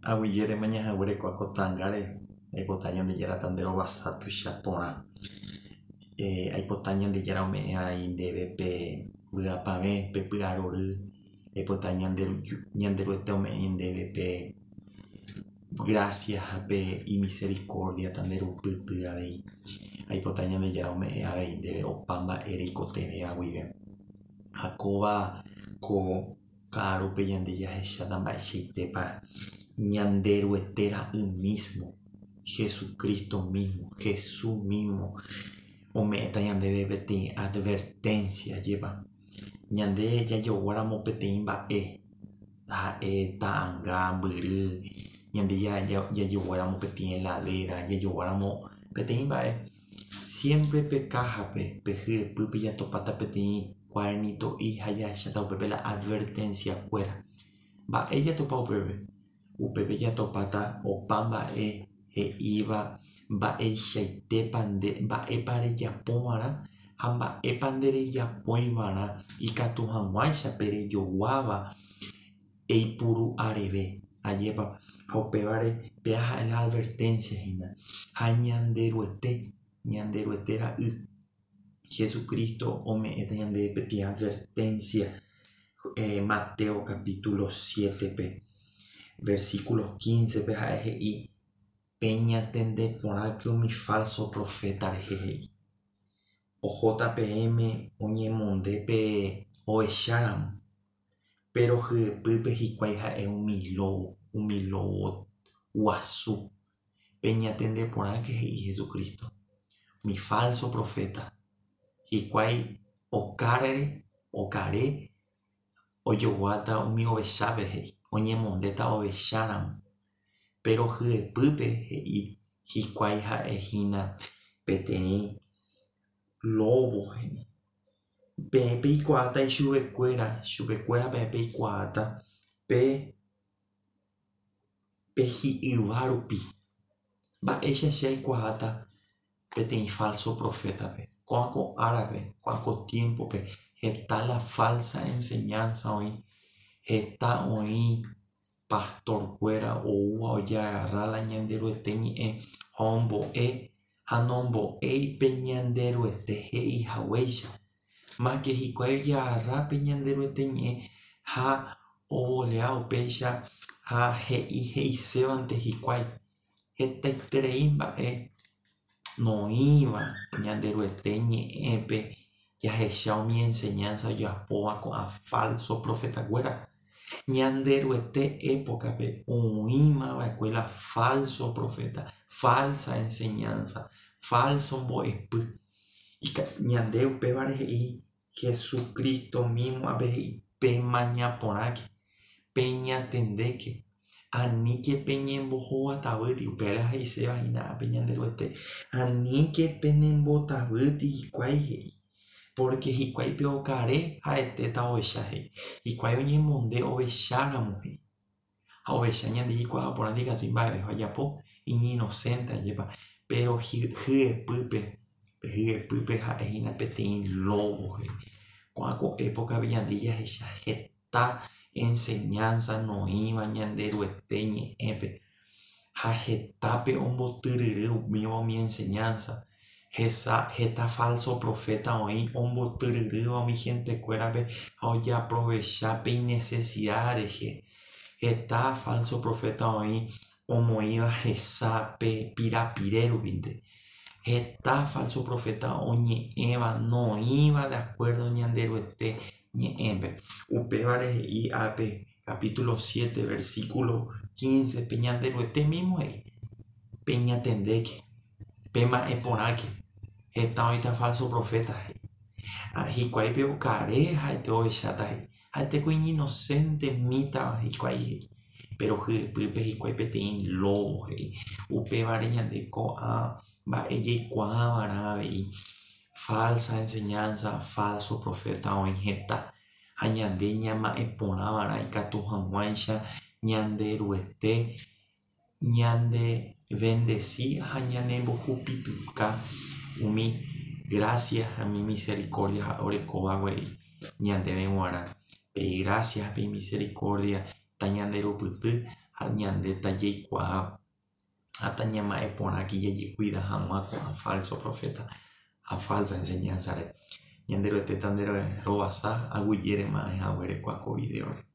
Aguilere mañana cuacotangare, hay potaña de yara tandero basatu chapona, hay potaña de yara omea y debe pe pame pe piaroru, hay potaña de ñandero omea y debe pe gracias pe y misericordia tandero putria vei, hay potaña de yara omea vei debe opamba ericote de aguive, Jacoba ko caro pe yande ya heshatamba pa ñandero etera un mismo, Jesucristo mismo, Jesús mismo, o meta ñande bebete advertencia lleva, ñande ya yo guaramo peteimba ta anga mburu, ñande ya yo guaramo peti en la ladera, ya yo guaramo peteimba siempre pe caja pe pupi ya topata peti cuadernito y haya shatao pepe la advertencia fuera, va ella topa pepe. Upepe ya topata opamba he iba ba e shaite pande ba e pare ya pomara hamba e pandere ya poimara ikatu hangwaisha pere yoguaba e puru arebe ayepa haupevare peaja la advertencia hina ñanderuetera Jesucristo ome eta ñande peti advertencia Mateo capítulo 7 versículos 15 y peña tende por que mi falso profeta rejeje o JPM oñemonde pe o esharam pero pepe hicuaija es un milo guasú peña tende por que Jesucristo mi falso profeta hicuai o care o yoguata o mi ovesabe oñemondeta ovesharam pero hyepýpe he'i hikuái ha'ehína peteĩ lobo pe peikuaáta chuvekuéra pe peikuaáta pe hi'yva rupi mba'éicha che aikuaáta peteĩ falso profétape kuako árape kuako tiempope heta la falsa enseñanza oĩ heta oĩ pastorkuéra ouva ojeagarra la ñanderuete ñe'ẽ ha ombo'e ha nombo'éi pe ñanderuete he'ihaguéicha más que hikuái ojeagarra pe ñanderuete ñe'ẽ ha ovolea upéicha ha he'isévante hikuái hetaiterei mba'e noĩva ñanderuete ñe'ẽpe jahecha umi enseñanza ojapóva ko'ã falso profetakuéra ñanderuete épocape oĩmava'ekue la falso profeta falsa enseñanza falso mbo'epy ñande upévare he'i Jesucristo mismo ape he'i pemañaporãke peñatendéke aníke peñembohoguatavýti upévare ha'isevahína pe ñanderuete aníke penembotavýti hikuái he'i porque hikuái pe okare ha'etéta ovecha he'i hikuái oñemonde ovecharamo he'i ha ovecha ñande hikuaa porã ndikatúi mba'eve ojapo iñinocente ajépa pero hyepýpe ha'ehína peteĩ lobo he'i ko'ãko épocape ñande jahecha heta enseñanza noĩva ñanderuete ñe'ẽpe ha hetápe ombotyryry umíva umi enseñanza heta falso profeta oĩ ombotyryrýva umi hentekuérape ha ojeaprovecha pe necesidad rehe heta falso profeta oĩ omoĩva hesa pe pirapire rupínte heta falso profeta oñe'ẽva noĩva de acuerdo ñanderuete ñe'ẽpe upévare he'i ápe capítulo 7 versículo 15 pe ñanderuete mismo he'i peñatendéke pema'ẽporãke heta oĩta falso profeta hikuái pe okare ha'ete ovecháta he'i ha'etéko iñinocente mítava hikuái he'i pero hyepýpe hikuái peteĩ lobo he'i upévare ñande ko'ã mba'e jaikuaavarã avei falsa enseñanza falso profeta oĩ heta ha ñande ñama'ẽporãvarã ikatu hag̃uáicha ñanderuete ñande bendeci ha ñanembohupytyka umi gracias a mi misericordia ha orekóvague'i ñandeve g̃uarã pe gracias pe misericordia ta ñanderupyty ha ñande ta jaikuaa atañama'ẽ porã kijajekuida hag̃ua ko a falso profeta, a falsa enseñanza-re. Ñande retãta nde rovasa aguyjérema aihag̃uire kuako videore.